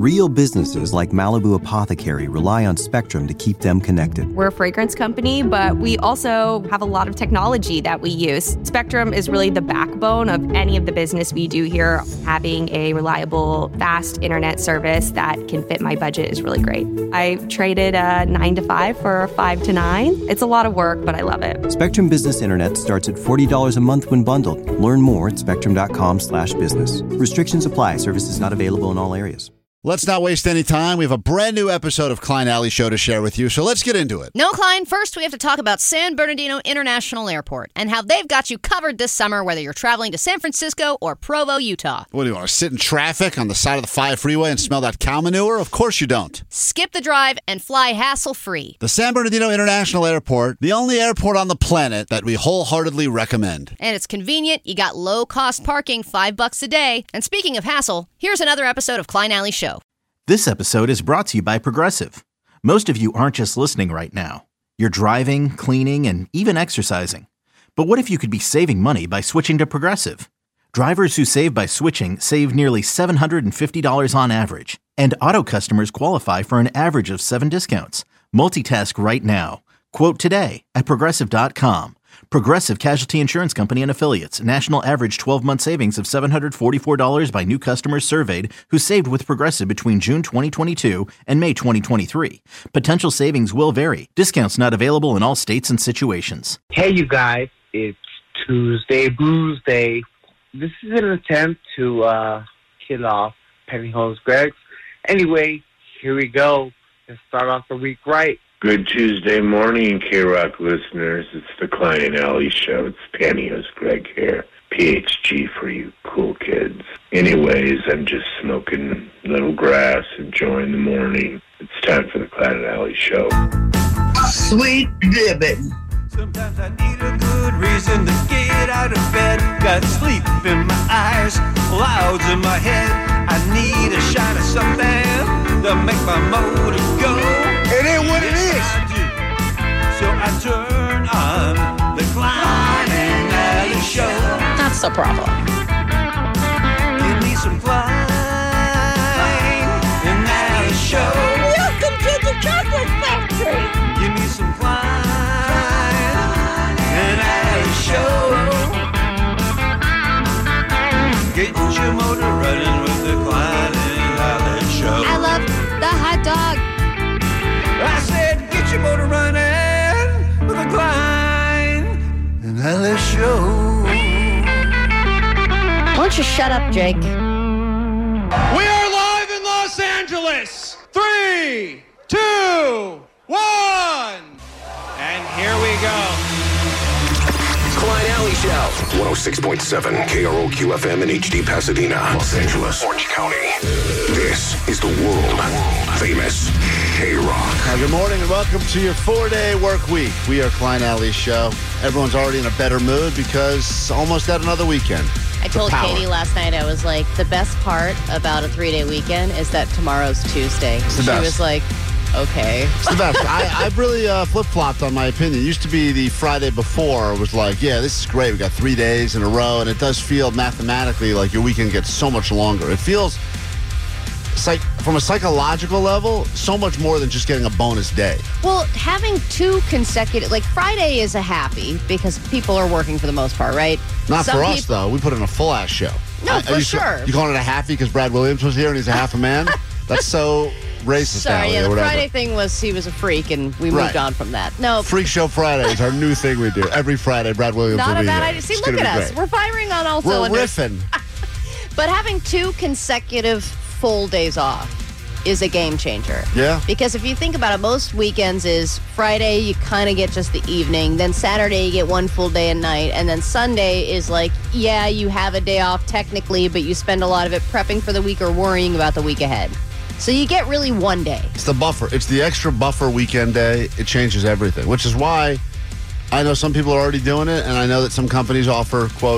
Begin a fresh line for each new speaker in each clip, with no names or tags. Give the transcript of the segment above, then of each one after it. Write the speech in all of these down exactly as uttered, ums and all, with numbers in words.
Real businesses like Malibu Apothecary rely on Spectrum to keep them connected.
We're a fragrance company, but we also have a lot of technology that we use. Spectrum is really the backbone of any of the business we do here. Having a reliable, fast internet service that can fit my budget is really great. I traded a nine to five for a five to nine. It's a lot of work, but I love it.
Spectrum Business Internet starts at forty dollars a month when bundled. Learn more at spectrum.com slash business. Restrictions apply. Services not available in all areas.
Let's not waste any time. We have a brand new episode of Klein Alley Show to share with you, so let's get into it.
No, Klein. First, we have to talk about San Bernardino International Airport and how they've got you covered this summer, whether you're traveling to San Francisco or Provo, Utah.
What, do you want to sit in traffic on the side of the five freeway and smell that cow manure? Of course you don't.
Skip the drive and fly hassle-free.
The San Bernardino International Airport, the only airport on the planet that we wholeheartedly recommend.
And it's convenient. You got low-cost parking, five bucks a day. And speaking of hassle, here's another episode of Klein Alley Show.
This episode is brought to you by Progressive. Most of you aren't just listening right now. You're driving, cleaning, and even exercising. But what if you could be saving money by switching to Progressive? Drivers who save by switching save nearly seven hundred fifty dollars on average. And auto customers qualify for an average of seven discounts. Multitask right now. Quote today at Progressive dot com. Progressive Casualty Insurance Company and Affiliates. National average twelve-month savings of seven hundred forty-four dollars by new customers surveyed who saved with Progressive between June twenty twenty-two and May twenty twenty-three. Potential savings will vary. Discounts not available in all states and situations.
Hey, you guys. It's Tuesday Blues Day. This is an attempt to uh, kill off Pennyholmes Greggs. Anyway, here we go. Let's start off the week right.
Good Tuesday morning, K-Rock listeners. It's the Klein Alley Show. It's Pantyhose Greg here. P H G for you cool kids. Anyways, I'm just smoking little grass, enjoying the morning. It's time for the Klein Alley Show.
Sweet ribbon.
Sometimes I need a good reason to get out of bed. Got sleep in my eyes, clouds in my head. I need a shot of something to make my motor go.
It ain't what it is.
I do. So I turn on the Klein and Alley Show.
That's the problem.
Give me some Klein and Alley Show.
Welcome to the chocolate factory.
Give me some Klein and Alley Show. Get your motor running with the Klein and Alley Show.
I love the hot dog.
I said, get your motor running with the Klein and Alley Show.
Why don't you shut up, Jake?
We are live in Los Angeles. Three, two, one. And here we go.
Klein Alley Show. one oh six point seven K R O Q F M in H D Pasadena, Los Angeles, Orange County. This is the world famous K-Rock.
Now, good morning and welcome to your four-day work week. We are Klein Alley Show. Everyone's already in a better mood because almost at another weekend.
I told Katie last night, I was like, the best part about a three-day weekend is that tomorrow's Tuesday.
It's the
she
best.
was like, okay.
It's the best. I, I've really uh, flip-flopped on my opinion. It used to be the Friday before. It was like, yeah, this is great. We got three days in a row, and it does feel mathematically like your weekend gets so much longer. It feels psych- from a psychological level, so much more than just getting a bonus day.
Well, having two consecutive, like Friday is a happy because people are working for the most part, right?
Not
Some
for us,
people-
though. We put in a full-ass show.
No,
I-
for
you,
sure.
You calling it a halfie because Brad Williams was here and he's a half a man? That's so racist.
Sorry,
Alley,
yeah,
or
the
whatever.
Friday thing was he was a freak, and we moved
Right.
on from that. No,
Freak Show Friday is our new thing we do. Every Friday, Brad Williams
not
will
a
be
bad
here.
idea. See,
It's
look
gonna
at
be
us.
great.
We're firing on all
We're
cylinders.
riffing.
But having two consecutive full days off is a game changer.
Yeah.
Because if you think about it, most weekends is Friday, you kind of get just the evening. Then Saturday, you get one full day and night. And then Sunday is like, yeah, you have a day off technically, but you spend a lot of it prepping for the week or worrying about the week ahead. So you get really one day.
It's the buffer. It's the extra buffer weekend day. It changes everything, which is why I know some people are already doing it, and I know that some companies offer, quote,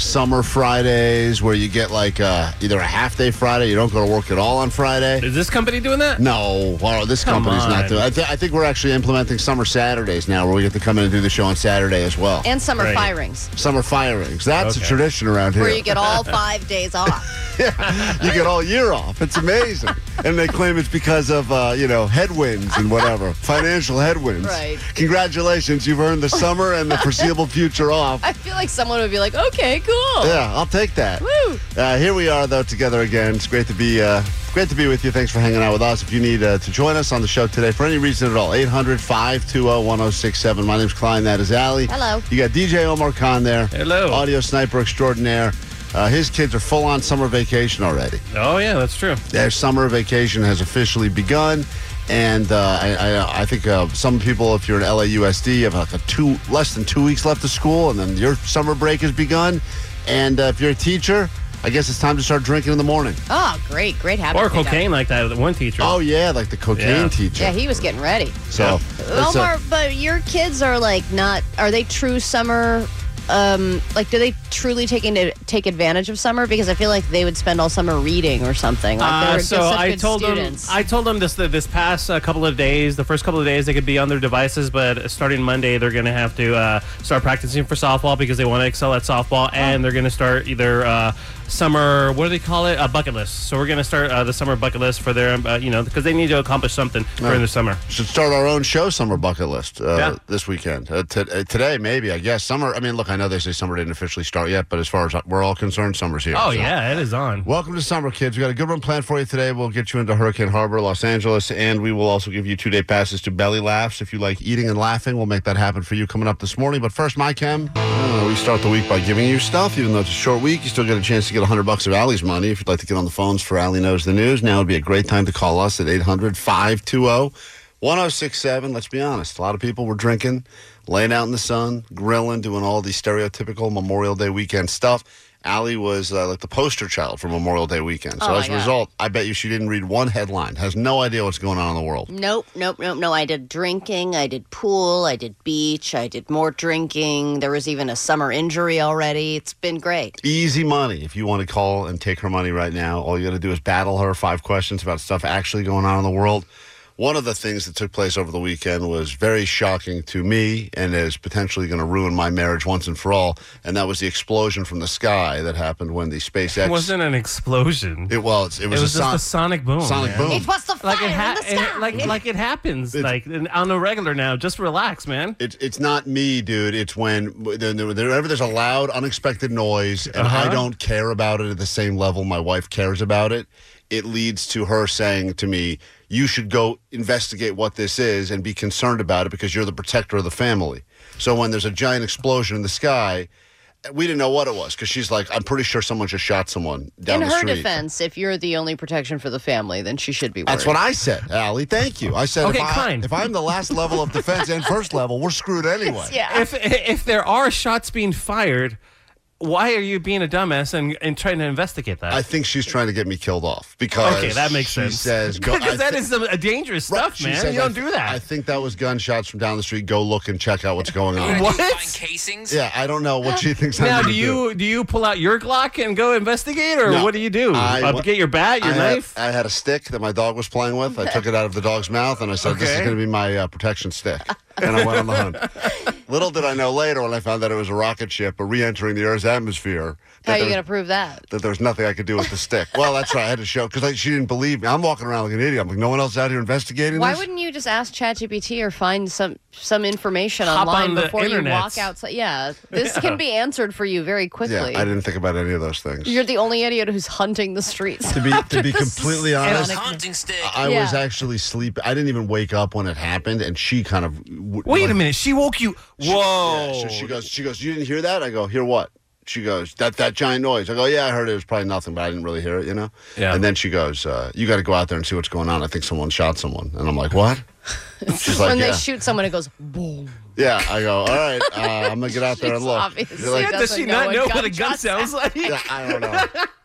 summer Fridays where you get like uh, either a half day Friday, you don't go to work at all on Friday.
Is this company doing that?
No, well, this
Come
company's
on.
not doing it. I, th- I think we're actually implementing summer Saturdays now where we get to come in and do the show on Saturday as well.
And summer
Right.
firings,
Summer firings. That's
Okay.
a tradition around here.
where you get all five days off.
You get all year off. It's amazing. And they claim it's because of, uh, you know, headwinds and whatever. Financial headwinds.
Right.
Congratulations. You've earned the summer and the foreseeable future off.
I feel like someone would be like, okay, cool.
Yeah, I'll take that.
Woo.
Uh, here we are, though, together again. It's great to be uh, great to be with you. Thanks for hanging out with us. If you need uh, to join us on the show today for any reason at all, eight hundred, five two zero, one zero six seven. My name's Klein. That is Allie.
Hello.
You got D J Omar Khan there.
Hello.
Audio sniper extraordinaire. Uh, his kids are full on summer vacation already.
Oh, yeah, that's true.
Their summer vacation has officially begun. And uh, I, I, I think uh, some people, if you're in L A U S D, you have like a two less than two weeks left of school, and then your summer break has begun. And uh, if you're a teacher, I guess it's time to start drinking in the morning.
Oh, great, great habit.
Or
to pick up.
cocaine like that with one teacher.
Oh yeah, like the cocaine
Yeah.
teacher.
Yeah, he was getting ready.
So, that's, uh,
Omar, but your kids are like not, are they true summer, um, like do they truly take, into, take advantage of summer? Because I feel like they would spend all summer reading or something. Like they
Uh,
were
so
just such
I
good
told
students.
them, I told them this this past uh, couple of days, the first couple of days they could be on their devices, but starting Monday they're going to have to uh, start practicing for softball because they want to excel at softball, and they're going to start either uh, summer, what do they call it, a bucket list. So we're going to start uh, the summer bucket list for their, uh, you know, because they need to accomplish something during the summer.
should start our own show summer bucket list uh,
Yeah.
this weekend. Uh, t- uh, today, maybe, I guess. Summer, I mean, look, I know they say summer didn't officially start yet, but as far as we're all concerned, summer's here.
Oh
So,
yeah, it is on.
welcome to summer, kids. We got a good one planned for you today. We'll get you into Hurricane Harbor, Los Angeles, and we will also give you two-day passes to Belly Laughs. If you like eating and laughing, we'll make that happen for you coming up this morning. But first, my Chem, uh, we start the week by giving you stuff. Even though it's a short week, you still get a chance to get one hundred bucks of Allie's money. If you'd like to get on the phones for Allie Knows the News, now would be a great time to call us at eight hundred, five two zero, one zero six seven. Let's be honest. A lot of people were drinking, laying out in the sun, grilling, doing all the stereotypical Memorial Day weekend stuff. Allie was uh, like the poster child for Memorial Day weekend. So
Oh,
as a
my God.
result, I bet you she didn't read one headline, has no idea what's going on in the world.
Nope, nope, nope, no. I did drinking, I did pool, I did beach, I did more drinking. There was even a summer injury already. It's been great.
Easy money. If you want to call and take her money right now, all you got to do is battle her five questions about stuff actually going on in the world. One of the things that took place over the weekend was very shocking to me and is potentially going to ruin my marriage once and for all, and that was the explosion from the sky that happened when the SpaceX...
It wasn't an explosion.
It was. It
It
was,
was
a
just
son-
a sonic boom.
Sonic
man.
boom.
It was the fire
Like it, ha-
in the sky.
it like like it happens like on a regular now. Just relax, man.
It's it's not me, dude. It's when whenever there's a loud, unexpected noise, and
Uh-huh.
I don't care about it at the same level my wife cares about it. It leads to her saying to me, "You should go investigate what this is and be concerned about it because you're the protector of the family." So when there's a giant explosion in the sky, we didn't know what it was because she's like, "I'm pretty sure someone just shot someone down
In
the
her
street."
defense, if you're the only protection for the family, then she should be worried.
That's what I said, Allie. Thank you. I said,
Okay,
if, I,
fine.
if I'm the last level of defense and first level, we're screwed anyway.
Yeah.
If if there are shots being fired, why are you being a dumbass and, and trying to investigate that?
I think she's trying to get me killed off because
okay, that makes
she
sense.
says, go,
because
I
that
thi-
is a, a dangerous
Right,
stuff,
she
man.
says,
You don't
I th-
do that.
I think that was gunshots from down the street. Go look and check out what's going on.
What?
Casings?
Yeah, I don't know what she thinks I'm
Now,
gonna
do you do you pull out your Glock and go investigate, or
No.
what do you do?
I
uh,
wa-
get your bat, your
I
knife.
Had, I had a stick that my dog was playing with. I took it out of the dog's mouth and I said, "This is
Okay.
going to be my uh, protection stick." And I went on the hunt. Little did I know later when I found that it was a rocket ship re-entering the Earth's atmosphere.
How
that
are you
there-
going to prove that?
That there was nothing I could do with the stick. Well, that's right. I had to show because she didn't believe me. I'm walking around like an idiot. I'm like, no one else out here investigating
Why
this.
wouldn't you just ask ChatGPT or find some some information
Hop
online
on the
before you
internets.
walk outside? Yeah, this can be answered for you very
Yeah,
quickly.
I didn't think about any of those things.
You're the only idiot who's hunting the streets.
to be to be completely honest,
Hunting stick.
I
Yeah.
was actually sleeping. I didn't even wake up when it happened, and she kind of w-
Wait
like-
a minute, she woke you.
She-
Whoa!
yeah, so she goes. She goes. You didn't hear that? I go. Hear what? She goes. That that giant noise. I go. Yeah, I heard it. It was probably nothing, but I didn't really hear it. You know.
Yeah.
And then she goes. Uh, you got to go out there and see what's going on. I think someone shot someone. And I'm like, what? She's like,
when
yeah.
they shoot someone, it goes boom.
Yeah. I go. All right. Uh, I'm gonna get out there and
She's
look.
obviously
You're like,
Yeah, does she
doesn't know
not
what
know what a gun
gunshots
sounds like?
yeah, I don't know.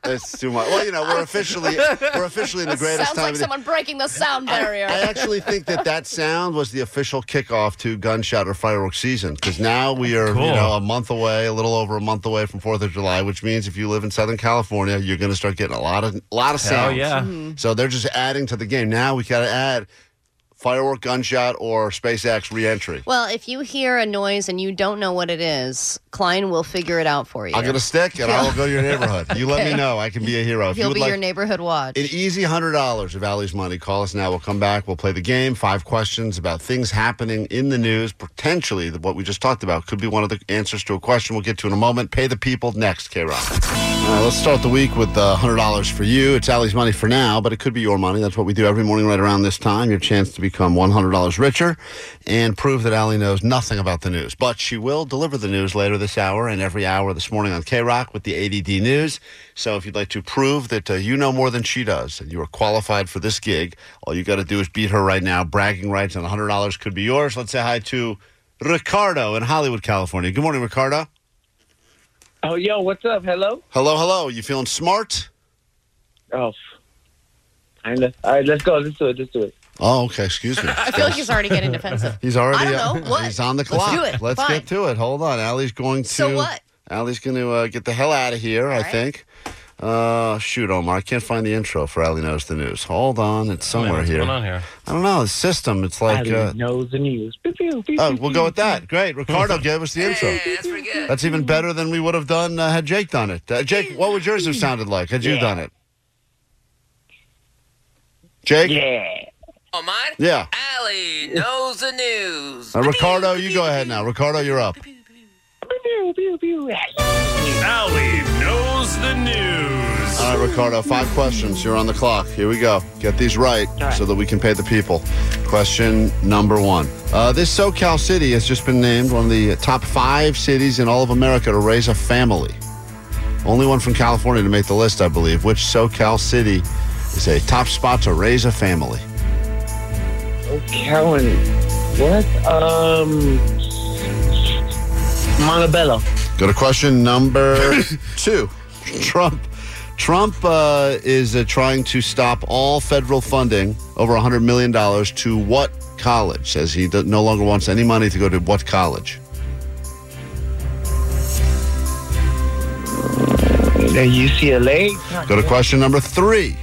It's too much. Well, you know, we're officially we're officially in the greatest
Sounds
time
like
of the-
someone breaking the sound barrier.
I actually think that that sound was the official kickoff to gunshot or fireworks season because now we are,
Cool.
you know, a month away, a little over a month away from Fourth of July, which means if you live in Southern California, you're going to start getting a lot of a lot of
Hell
sounds.
yeah.
Mm-hmm.
So they're just adding to the game. Now we got to add firework, gunshot, or SpaceX reentry.
Well, if you hear a noise and you don't know what it is, Klein will figure it out for you.
I'll get a stick and I will go to your neighborhood. You let me
Okay.
know. I can be a hero. If you
He'll
would
be
like
your neighborhood watch.
an easy one hundred dollars of Allie's money, call us now. We'll come back. We'll play the game. Five questions about things happening in the news. Potentially, what we just talked about could be one of the answers to a question we'll get to in a moment. Pay the people next, K-Rock. All right, let's start the week with uh, one hundred dollars for you. It's Allie's money for now, but it could be your money. That's what we do every morning right around this time. Your chance to become one hundred dollars richer and prove that Allie knows nothing about the news. But she will deliver the news later this hour and every hour this morning on K-Rock with the A D D News. So if you'd like to prove that uh, you know more than she does and you are qualified for this gig, all you got to do is beat her right now. Bragging rights and one hundred dollars could be yours. Let's say hi to Ricardo in Hollywood, California. Good morning, Ricardo.
Oh, yo, what's up? Hello?
Hello, hello. You feeling smart?
Oh. All right, let's, all right, let's go. Let's do it. Let's do it.
Oh, okay. Excuse me.
I feel like he's already getting defensive.
He's already.
I don't know.
uh,
What?
He's on the
Let's
clock.
do it.
Let's
Fine.
get to it. Hold on. Allie's going to.
So what?
Allie's going to uh, get the hell out of here, I
right.
think. Uh, shoot, Omar. I can't find the intro for Allie Knows the News. Hold on. It's somewhere
What's
here.
going on here?
I don't know. The system. It's like.
Allie
Uh,
knows the news. Pew, pew, pew,
oh,
pew,
we'll
pew.
go with that. Great. Ricardo gave us the intro.
that's pretty good.
That's even better than we would have done uh, had Jake done it. Uh, Jake, what would yours have sounded like had you
Yeah.
done it? Jake?
Yeah.
Oh, mine?
Yeah.
Allie knows the news.
Uh, Ricardo, you go ahead now. Ricardo, you're up.
Pew, pew, pew.
Allie knows the news.
All right, Ricardo, five questions. You're on the clock. Here we go. Get these right,
right.
so that we can pay the people. Question number one. Uh, this SoCal city has just been named one of the top five cities in all of America to raise a family. Only one from California to make the list, I believe. Which SoCal city is a top spot to raise a family?
Oh, Callan. What? Um. Montebello.
Go to question number two. Trump. Trump uh, is uh, trying to stop all federal funding over one hundred million dollars to what college? Says he do- no longer wants any money to go to what college?
The U C L A.
Go to question number three.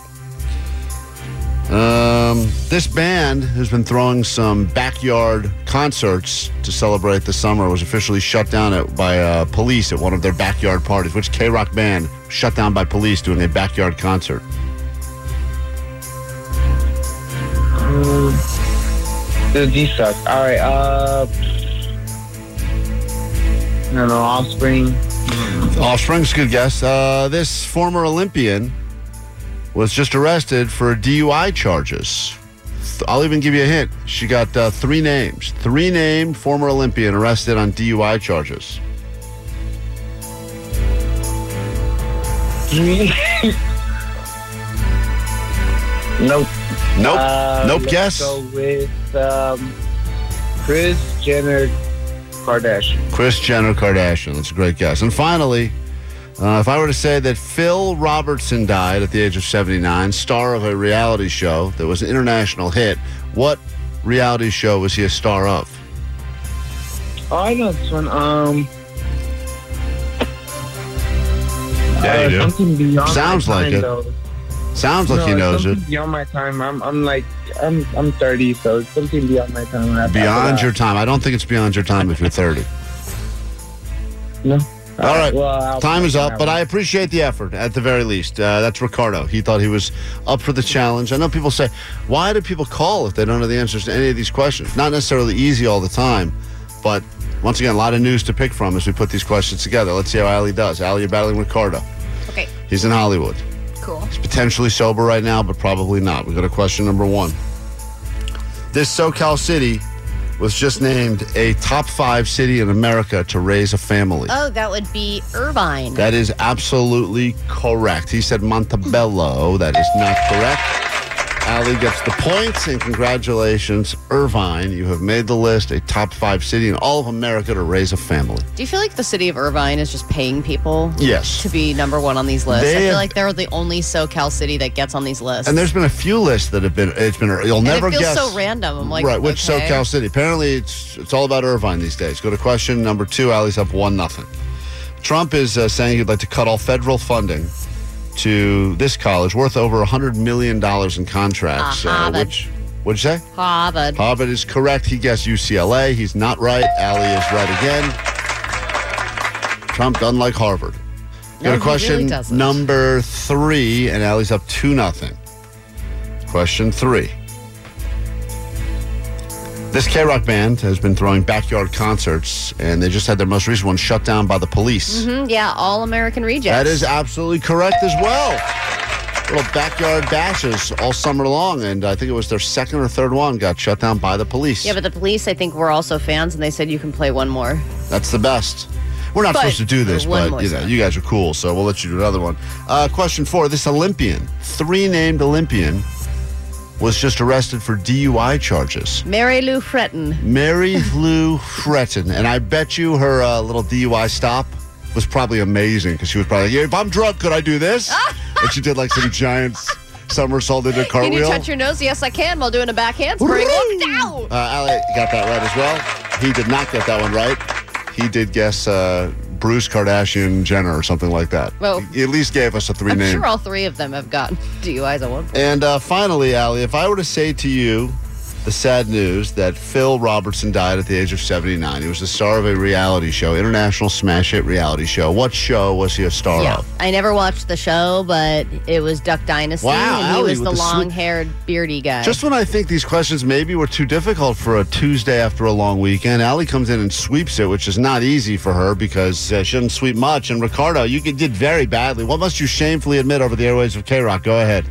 Um, this band has been throwing some backyard concerts to celebrate the summer was officially shut down at, by uh, police at one of their backyard parties. Which K-Rock band shut down by police doing a backyard concert?
Um, dude, these suck. All right. Uh. I don't know. Offspring.
Offspring's a good guess. Uh, this former Olympian was just arrested for D U I charges. I'll even give you a hint. She got uh, three names. Three named former Olympian arrested on D U I charges.
Nope.
Nope.
Uh,
nope.
let's
Guess.
Go with um, Kris Jenner Kardashian.
Kris Jenner Kardashian. That's a great guess. And finally, uh, if I were to say that Phil Robertson died at the age of seventy-nine, star of a reality show that was an international hit, what reality show was he a star of?
Oh, I know this one. Um,
Yeah,
uh,
you do.
Something beyond
Sounds
my
like
time,
it.
Though.
Sounds like
no,
he knows
something
it.
Beyond my time. I'm, I'm like, I'm, I'm thirty, so it's something beyond my time. After
Beyond
that.
your time. I don't think it's beyond your time if you're thirty.
No.
All right.
Well, I'll
Time is
pass on
up,
that
but
one.
I appreciate the effort at the very least. Uh, that's Ricardo. He thought he was up for the challenge. I know people say, why do people call if they don't know the answers to any of these questions? Not necessarily easy all the time, but once again, a lot of news to pick from as we put these questions together. Let's see how Allie does. Allie, you're battling Ricardo.
Okay.
He's in Hollywood.
Cool.
He's potentially sober right now, but probably not. We go to question number one. This SoCal city was just named a top five city in America to raise a family.
Oh, that would be Irvine.
That is absolutely correct. He said Montebello. That is not correct. Allie gets the points, and congratulations, Irvine. You have made the list, a top five city in all of America to raise a family.
Do you feel like the city of Irvine is just paying people
Yes.
to be number one on these lists?
They
I feel
have-
like they're the only SoCal city that gets on these lists.
And there's been a few lists that have been, it's been, you'll
And
never
it feels
guess.
so random. I'm like,
right, which
okay.
SoCal city? Apparently, it's it's all about Irvine these days. Go to question number two. Allie's up one nothing. Trump is uh, saying he'd like to cut all federal funding to this college worth over one hundred million dollars in contracts.
Uh, Harvard.
which, what'd you say?
Harvard.
Harvard is correct. He guessed U C L A. He's not right. Allie is right again. Trump doesn't like Harvard.
No,
Go to
he
question
really doesn't.
number three, and Allie's up two nothing. Question three. This K-Rock band has been throwing backyard concerts, and they just had their most recent one shut down by the police.
Mm-hmm, yeah, all American Rejects.
That is absolutely correct as well. Little backyard bashes all summer long, and I think it was their second or third one got shut down by the police.
Yeah, but the police, I think, were also fans, and they said you can play one more.
That's the best. We're not
But
supposed to do this,
one
but
more
you know,
song.
you guys are cool, so we'll let you do another one. Uh, question four: this Olympian, three-named Olympian, was just arrested for D U I charges.
Mary Lou Fretton.
Mary Lou Fretton, and I bet you her uh, little D U I stop was probably amazing because she was probably like, yeah, if I'm drunk, could I do this? And she did like some giant somersault into a
Can you
cartwheel.
touch your nose? Yes, I can, while doing a back handspring. Look down!
Uh, Allie got that right as well. He did not get that one right. He did guess uh, Bruce Kardashian Jenner or something like that.
Well,
he at least gave us a three
I'm
name.
sure all three of them have gotten D U Is at one point.
And uh, finally, Allie, if I were to say to you the sad news that Phil Robertson died at the age of seventy-nine, he was the star of a reality show, international smash hit reality show. What show was he a star
Yeah,
of?
I never watched the show, but it was Duck Dynasty,
Wow,
and he
Allie
was
with
the
the sweet-
long-haired, beardy guy.
Just when I think these questions maybe were too difficult for a Tuesday after a long weekend, Allie comes in and sweeps it, which is not easy for her because uh, she doesn't sweep much. And Ricardo, you did very badly. What must you shamefully admit over the airwaves of K-Rock? Go ahead.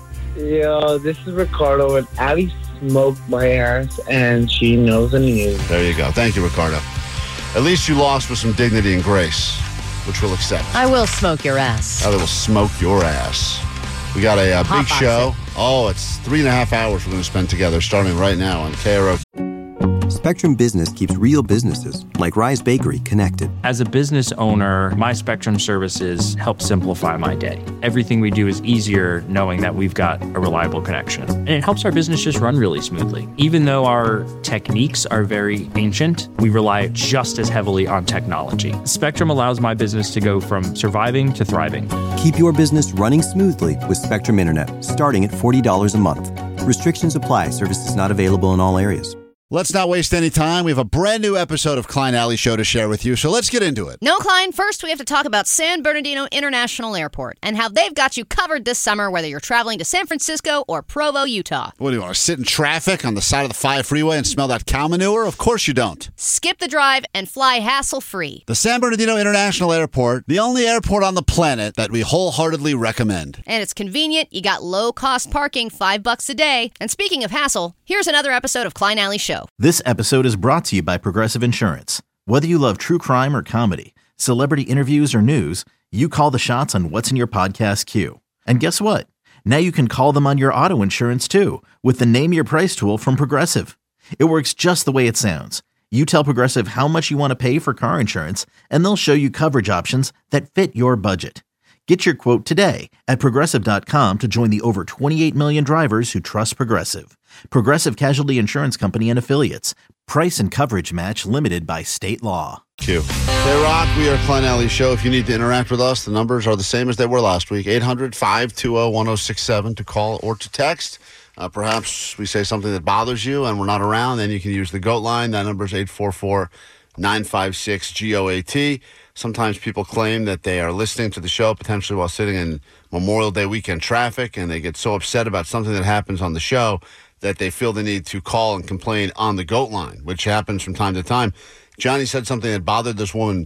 Yo, this is Ricardo, and Abby smoked my ass, and she knows the news.
There you go. Thank you, Ricardo. At least you lost with some dignity and grace, which we'll accept.
I will smoke your ass.
Allie will smoke your ass. We got a uh, big
Hot
show. Oh, it's three and a half hours we're going to spend together starting right now on K R O.
Spectrum Business keeps real businesses, like Rise Bakery, connected.
As a business owner, my Spectrum services help simplify my day. Everything we do is easier knowing that we've got a reliable connection. And it helps our business just run really smoothly. Even though our techniques are very ancient, we rely just as heavily on technology. Spectrum allows my business to go from surviving to thriving.
Keep your business running smoothly with Spectrum Internet, starting at forty dollars a month. Restrictions apply. Services not available in all areas.
Let's not waste any time. We have a brand new episode of Klein Alley Show to share with you, so let's get into it.
No, Klein, first we have to talk about San Bernardino International Airport and how they've got you covered this summer, whether you're traveling to San Francisco or Provo, Utah.
What do you want to sit in traffic on the side of the five freeway and smell that cow manure? Of course you don't.
Skip the drive and fly hassle-free.
The San Bernardino International Airport, the only airport on the planet that we wholeheartedly recommend.
And it's convenient. You got low-cost parking, five bucks a day. And speaking of hassle, here's another episode of Klein Alley Show.
This episode is brought to you by Progressive Insurance. Whether you love true crime or comedy, celebrity interviews or news, you call the shots on what's in your podcast queue. And guess what? Now you can call them on your auto insurance too with the Name Your Price tool from Progressive. It works just the way it sounds. You tell Progressive how much you want to pay for car insurance, and they'll show you coverage options that fit your budget. Get your quote today at Progressive dot com to join the over twenty-eight million drivers who trust Progressive. Progressive Casualty Insurance Company and Affiliates. Price and coverage match limited by state law.
Q. Hey, Rock, we are Klein Alley Show. If you need to interact with us, the numbers are the same as they were last week. eight hundred, five two zero, one zero six seven to call or to text. Uh, perhaps we say something that bothers you and we're not around, then you can use the GOAT line. That number is eight four four, nine five six, G O A T. Sometimes people claim that they are listening to the show potentially while sitting in Memorial Day weekend traffic, and they get so upset about something that happens on the show that they feel the need to call and complain on the GOAT line, which happens from time to time. Johnny said something that bothered this woman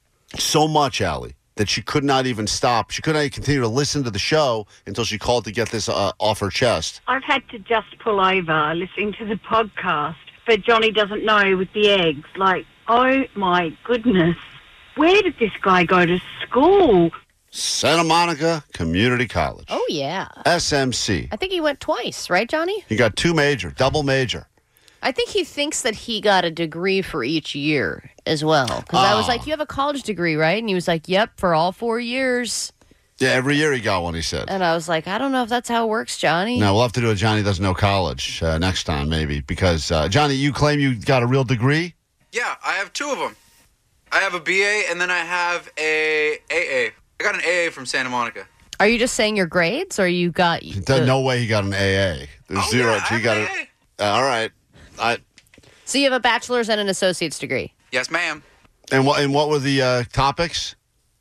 so much, Allie, that she could not even stop. She could not even continue to listen to the show until she called to get this uh, off her chest.
I've had to just pull over listening to the podcast for Johnny Doesn't Know with the eggs. Like, oh my goodness, where did this guy go to school?
Santa Monica Community College.
Oh, yeah.
S M C.
I think he went twice, right, Johnny?
He got two major, double major.
I think he thinks that he got a degree for each year as well. Because I was
Oh.
like, you have a college degree, right? And he was like, yep, for all four years.
Yeah, every year he got one, he said.
And I was like, I don't know if that's how it works, Johnny.
Now, we'll have to do a Johnny Doesn't Know College uh, next time, maybe. Because, uh, Johnny, you claim you got a real degree?
Yeah, I have two of them. I have a B A and then I have a A A. I got an A A from Santa Monica.
Are you just saying your grades, or you got...
There's no way he got an A A. There's
Oh,
zero.
yeah, I
he
have
got
an
it. Uh, all right. I,
So you have a bachelor's and an associate's degree?
Yes, ma'am.
and, what, and what were the uh, topics?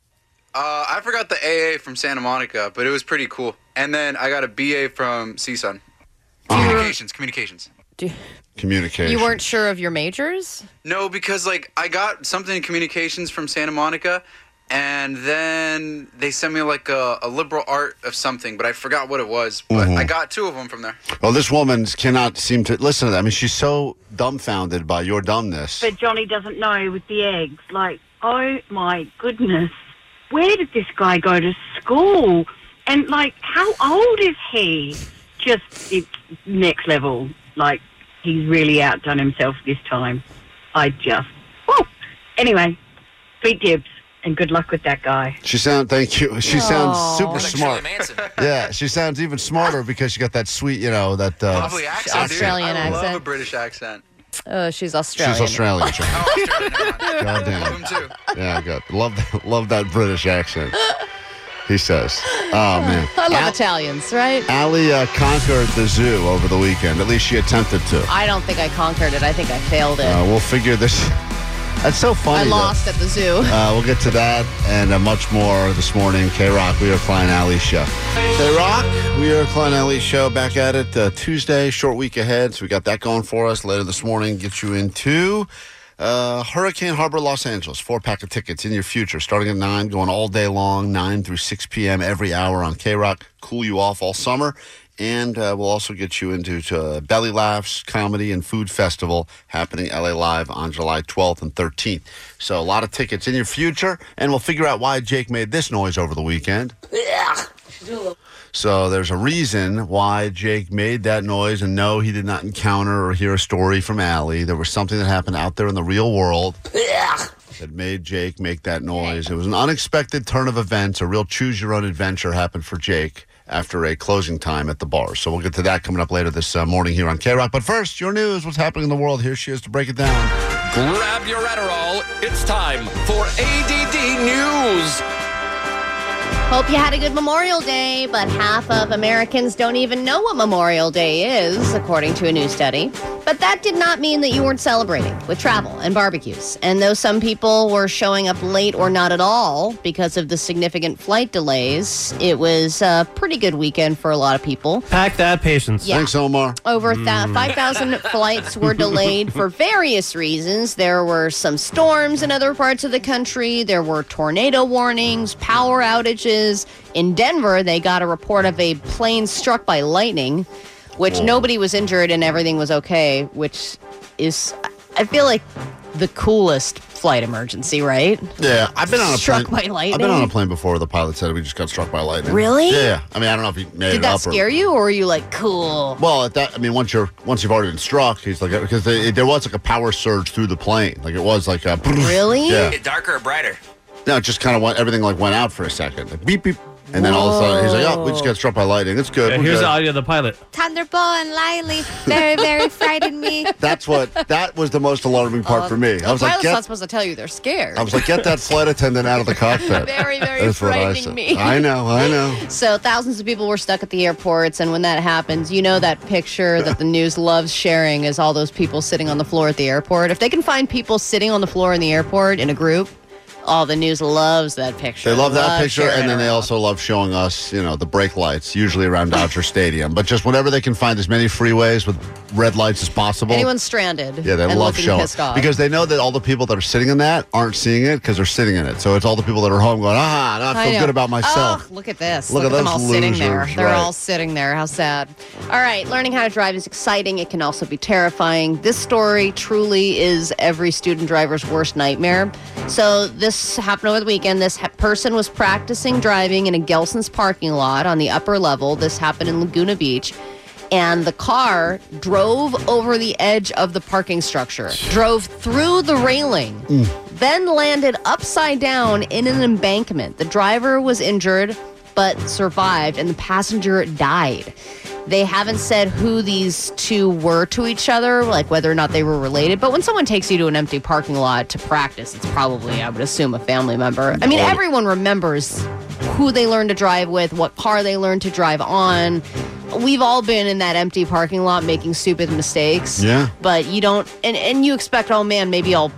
Uh, I forgot the A A from Santa Monica, but it was pretty cool. And then I got a B A from C S U N. Communications, communications.
Do,
Communication.
you weren't sure of your majors?
No, because like I got something in communications from Santa Monica, and then they sent me like a, a liberal art of something, but I forgot what it was. But
Mhm.
I got two of them from there.
Well, this woman cannot seem to listen to that. I mean, she's so dumbfounded by your dumbness.
But Johnny doesn't know with the eggs. Like, oh my goodness, where did this guy go to school? And like, how old is he? Just it's next level. Like, he's really outdone himself this time. I just, whew. Anyway, sweet dibs. And good luck with that guy.
She sound thank you. She sounds super
Like
smart.
Shirley Manson.
Yeah, she sounds even smarter because she got that sweet, you know, that uh,
Lovely accent,
Australian
dude. I love
accent.
a British accent.
Oh, she's Australian.
she's Australian. John.
Oh, Australian, never mind.
God damn.
Love him too.
Yeah, good. Love that, love that British accent. He says. Oh man.
I love
Al-
Italians, right?
Allie uh, conquered the zoo over the weekend. At least she attempted to.
I don't think I conquered it. I think I failed it.
Uh, we'll figure this. That's so funny.
I
that-
lost at the zoo.
Uh, we'll get to that and uh, much more this morning. K-Rock, We Are Klein Alley Show. K-Rock, We Are Klein Alley Show. Back at it uh, Tuesday, short week ahead. So we got that going for us. Later this morning, get you into uh, Hurricane Harbor, Los Angeles. Four-pack of tickets in your future, starting at nine, going all day long, nine through six p.m. every hour on K-Rock. Cool you off all summer. And uh, we'll also get you into uh, Belly Laughs Comedy and Food Festival happening L A Live on July twelfth and thirteenth. So a lot of tickets in your future, and we'll figure out why Jake made this noise over the weekend. So there's a reason why Jake made that noise, and no, he did not encounter or hear a story from Allie. There was something that happened out there in the real world that made Jake make that noise. It was an unexpected turn of events. A real choose-your-own-adventure happened for Jake after a closing time at the bar. So we'll get to that coming up later this uh, morning here on K-Rock. But first, your news, what's happening in the world. Here she is to break it down.
Grab your Adderall. It's time for A D D News.
Hope you had a good Memorial Day, but half of Americans don't even know what Memorial Day is, according to a new study. But that did not mean that you weren't celebrating with travel and barbecues. And though some people were showing up late or not at all because of the significant flight delays, it was a pretty good weekend for a lot of people.
Pack that patience.
Yeah.
Thanks, Omar.
Over th- five thousand flights were delayed for various reasons. There were some storms in other parts of the country. There were tornado warnings, power outages. In Denver, they got a report of a plane struck by lightning, which
Whoa.
nobody was injured and everything was okay, which is, I feel like, the coolest flight emergency, right?
Yeah, I've been on a
Struck
plane.
by lightning?
I've been on a plane before where the pilot said we just got struck by lightning.
Really?
Yeah. I mean, I don't know if he made
Did
it
that
up or...
scare you, or were you like, cool?
Well, at that, I mean, once you're once you've already been struck, he's like, because they, there was like a power surge through the plane, like it was like a
Really?
Yeah.
Darker or brighter?
No, it just kind of went. Everything like went out for a second, like beep beep, and then all of a sudden he's like, "Oh, we just got struck by lightning. It's good."
Yeah,
we're
here's
good."
the audio of the pilot.
Thunderbolt and Lily very, very frightened me.
That's what. That was the most alarming part for me. I was
the
like,
pilot's not
"Get."
supposed to tell you they're scared.
I was like, "Get that flight attendant out of the cockpit."
Very, very
That's what I
frightening
said.
me.
I know. I know.
So thousands of people were stuck at the airports, and when that happens, you know that picture that the news loves sharing is all those people sitting on the floor at the airport. If they can find people sitting on the floor in the airport in a group, all the news loves that picture.
They love that
Love
picture,
sharing
and then
it
they
around.
also love showing us, you know, the brake lights, usually around Dodger Stadium. But just whenever they can find as many freeways with red lights as possible.
Anyone's stranded.
Yeah, they
and
love
looking
showing
pissed off.
because they know that all the people that are sitting in that aren't seeing it because they're sitting in it. So it's all the people that are home going, ah, I
I
feel
know.
good about myself.
Oh, look at this.
Look
Look,
at
at them
those
all sitting there.
losers,
They're
right.
all sitting there. How sad. All right, learning how to drive is exciting. It can also be terrifying. This story truly is every student driver's worst nightmare. So this this happened over the weekend. This ha- person was practicing driving in a Gelson's parking lot on the upper level. This happened in Laguna Beach. And the car drove over the edge of the parking structure, drove through the railing, mm. then landed upside down in an embankment. The driver was injured, but survived, and the passenger died. They haven't said who these two were to each other, like whether or not they were related. But when someone takes you to an empty parking lot to practice, it's probably, I would assume, a family member. I mean, everyone remembers who they learned to drive with, what car they learned to drive on. We've all been in that empty parking lot making stupid mistakes.
Yeah.
But you don't, and, and you expect, oh man, maybe I'll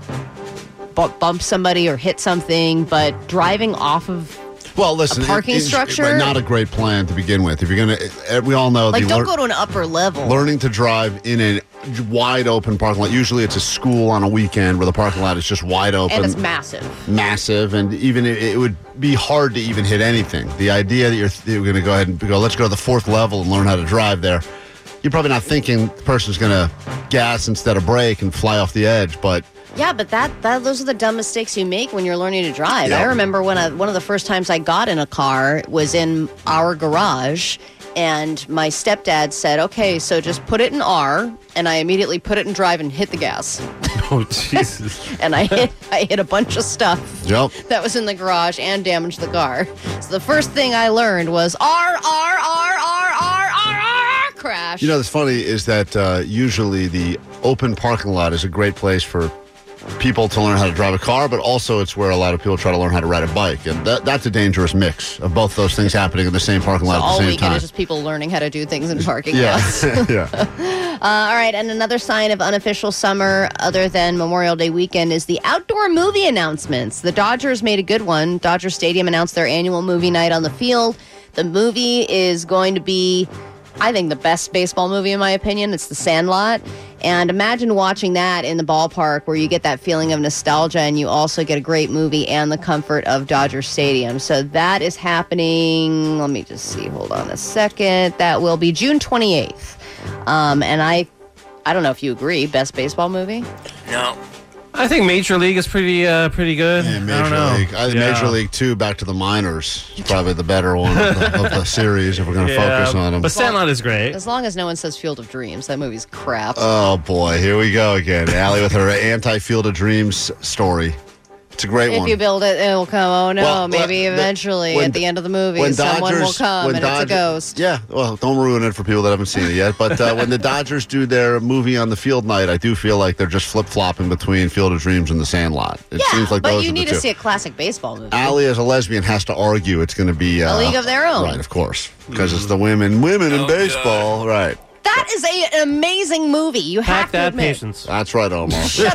b- bump somebody or hit something. But driving off of
Well, listen,
a parking
it, it's
structure,
not a great plan to begin with. If you're going to, we all know.
like
the
don't
lear-
go to an upper level.
Learning to drive in a wide open parking lot. Usually it's a school on a weekend where the parking lot is just wide open.
And it's massive.
Massive. And even it, it would be hard to even hit anything. The idea that you're, you're going to go ahead and go, let's go to the fourth level and learn how to drive there. You're probably not thinking the person's going to gas instead of brake and fly off the edge, but
Yeah, but that, that those are the dumb mistakes you make when you're learning to drive.
Yeah.
I remember when I, one of the first times I got in a car was in our garage, and my stepdad said, okay, so just put it in R, and I immediately put it in drive and hit the gas.
Oh, Jesus.
And I hit, I hit a bunch of stuff
Yep.
that was in the garage and damaged the car. So the first thing I learned was R, R, R, R, R, R, R, crash.
You know, what's funny is that uh, usually the open parking lot is a great place for people to learn how to drive a car, but also it's where a lot of people try to learn how to ride a bike. And that, that's a dangerous mix of both those things happening in the same parking lot
So
at the
all
same
weekend
time.
is just people learning how to do things in parking
Yeah.
lots.
yeah.
Uh, all right, and another sign of unofficial summer other than Memorial Day weekend is the outdoor movie announcements. The Dodgers made a good one. Dodger Stadium announced their annual movie night on the field. The movie is going to be, I think, the best baseball movie in my opinion. It's The Sandlot. And imagine watching that in the ballpark where you get that feeling of nostalgia and you also get a great movie and the comfort of Dodger Stadium. So that is happening, let me just see, hold on a second. That will be June twenty-eighth. Um, and I I don't know if you agree, best baseball movie?
No. I think Major League is pretty uh, pretty good.
Yeah,
I don't
Major
know.
League. I think
Yeah.
Major League Two, Back to the Minors, is probably the better one of the, of the series if we're going to
Yeah,
focus on them.
But Sandlot is great.
As long as no one says Field of Dreams, that movie's crap.
Oh, boy. Here we go again. Allie with her anti-Field of Dreams story. It's a great
if
one.
you build it, it will come. Oh no,
Well,
maybe
uh, the-
eventually
when-
at the end of the movie,
when
someone will
Dodgers-
come
when
and it's a
Dodger-
ghost.
Yeah, well, don't ruin it for people that haven't seen it yet. But uh, when the Dodgers do their movie on the field night, I do feel like they're just flip-flopping between Field of Dreams and The Sandlot. It
yeah,
seems like
but
those
you
are
need
the
to
two.
see a classic baseball movie.
Allie, as a lesbian, has to argue it's going to be... Uh,
A League of Their Own.
Right, of course. Because it's the women. Women in baseball. Right.
That is a, an amazing movie. You have
Pack
to
that
admit.
patience.
That's right, Omar.
Shut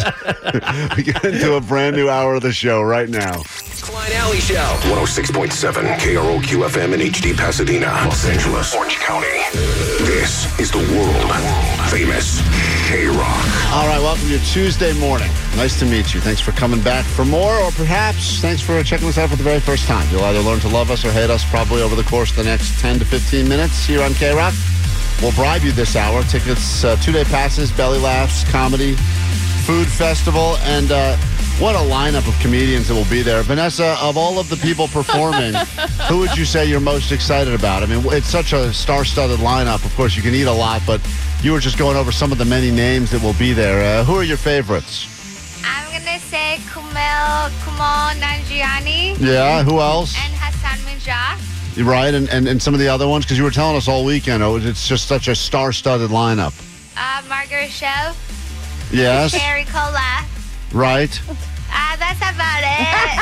up.
We get into a brand new hour of the show right now.
Klein Alley Show. one oh six point seven K R O Q F M in H D Pasadena, Los Angeles, Orange County. This is the world famous K-Rock.
All right, welcome to Tuesday morning. Nice to meet you. Thanks for coming back for more, or perhaps thanks for checking us out for the very first time. You'll either learn to love us or hate us probably over the course of the next ten to fifteen minutes here on K-Rock. We'll bribe you this hour. Tickets, uh, two-day passes, belly laughs, comedy, food festival, and uh, what a lineup of comedians that will be there. Vanessa, of all of the people performing, who would you say you're most excited about? I mean, it's such a star-studded lineup. Of course, you can eat a lot, but you were just going over some of the many names that will be there. Uh, who are your favorites?
I'm gonna say Kumail Kumail Nanjiani.
Yeah, who else?
And Hassan Minhaj.
Right, and, and, and some of the other ones, because you were telling us all weekend, oh, it's just such a star-studded lineup.
Uh, Margaret Cho.
Yes.
Cherry Cola.
Right.
Uh, that's about it.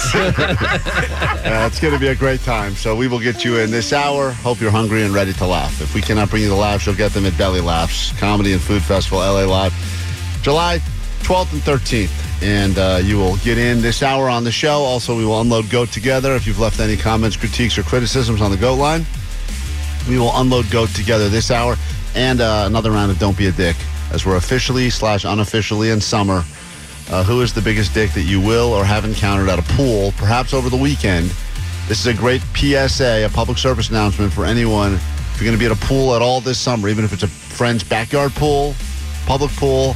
Yeah. Yeah, it's going to be a great time. So we will get you in this hour. Hope you're hungry and ready to laugh. If we cannot bring you the laughs, you'll get them at Belly Laughs, Comedy and Food Festival, L A Live, July twelfth and thirteenth. And uh, you will get in this hour on the show. Also, we will unload Goat Together. If you've left any comments, critiques, or criticisms on the Goat line, we will unload Goat Together this hour. And uh, another round of Don't Be a Dick, as we're officially slash unofficially in summer. Uh, who is the biggest dick that you will or have encountered at a pool, perhaps over the weekend? This is a great P S A, a public service announcement for anyone. If you're going to be at a pool at all this summer, even if it's a friend's backyard pool, public pool,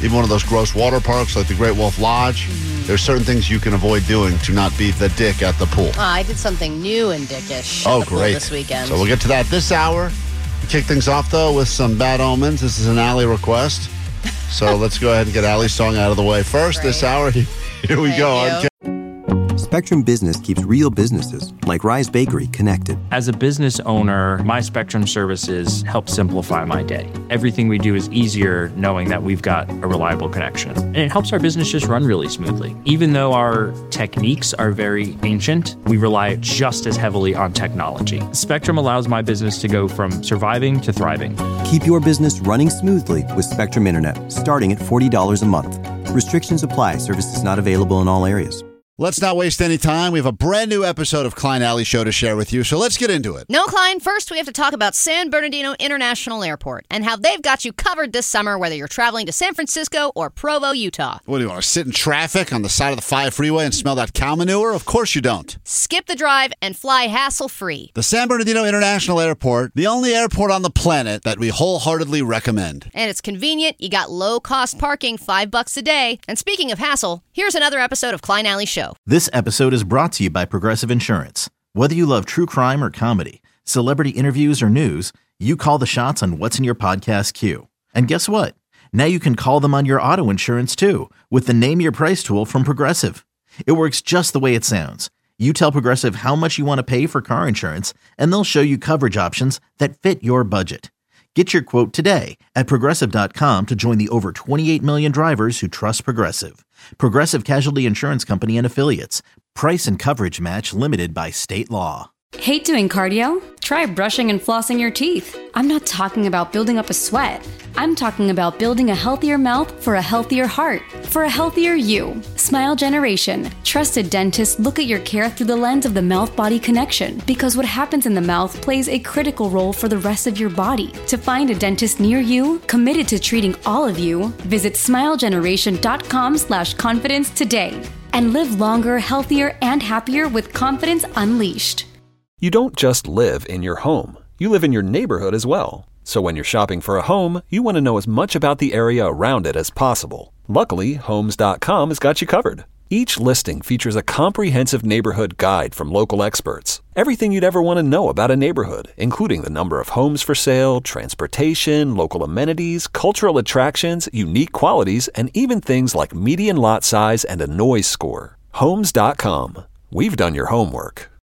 even one of those gross water parks like the Great Wolf Lodge, mm-hmm. there's certain things you can avoid doing to not be the dick at the pool.
Uh, I did something new and dickish
oh,
at the pool
great.
this weekend.
So we'll get to that this hour. We kick things off, though, with some bad omens. This is an Allie request. So let's go ahead and get Allie's song out of the way first. Great. This hour, here we
Thank
go.
You.
Spectrum Business keeps real businesses, like Rise Bakery, connected.
As a business owner, my Spectrum services help simplify my day. Everything we do is easier knowing that we've got a reliable connection. And it helps our business just run really smoothly. Even though our techniques are very ancient, we rely just as heavily on technology. Spectrum allows my business to go from surviving to thriving.
Keep your business running smoothly with Spectrum Internet, starting at forty dollars a month. Restrictions apply. Services not available in all areas.
Let's not waste any time. We have a brand new episode of Klein Alley Show to share with you, so let's get into it.
No, Klein, first we have to talk about San Bernardino International Airport and how they've got you covered this summer, whether you're traveling to San Francisco or Provo, Utah.
What, do you want to sit in traffic on the side of the five freeway and smell that cow manure? Of course you don't.
Skip the drive and fly hassle-free.
The San Bernardino International Airport, the only airport on the planet that we wholeheartedly recommend.
And it's convenient. You got low-cost parking, five bucks a day. And speaking of hassle, here's another episode of Klein Alley Show.
This episode is brought to you by Progressive Insurance. Whether you love true crime or comedy, celebrity interviews or news, you call the shots on what's in your podcast queue. And guess what? Now you can call them on your auto insurance too with the Name Your Price tool from Progressive. It works just the way it sounds. You tell Progressive how much you want to pay for car insurance, and they'll show you coverage options that fit your budget. Get your quote today at Progressive dot com to join the over twenty-eight million drivers who trust Progressive. Progressive Casualty Insurance Company and Affiliates. Price and coverage match limited by state law.
Hate doing cardio? Try brushing and flossing your teeth. I'm not talking about building up a sweat. I'm talking about building a healthier mouth for a healthier heart, for a healthier you. Smile Generation. Trusted dentists look at your care through the lens of the mouth-body connection, because what happens in the mouth plays a critical role for the rest of your body. To find a dentist near you, committed to treating all of you, visit smile generation dot com slash confidence today. And live longer, healthier, and happier with confidence unleashed.
You don't just live in your home. You live in your neighborhood as well. So when you're shopping for a home, you want to know as much about the area around it as possible. Luckily, Homes dot com has got you covered. Each listing features a comprehensive neighborhood guide from local experts. Everything you'd ever want to know about a neighborhood, including the number of homes for sale, transportation, local amenities, cultural attractions, unique qualities, and even things like median lot size and a noise score. Homes dot com. We've done your homework.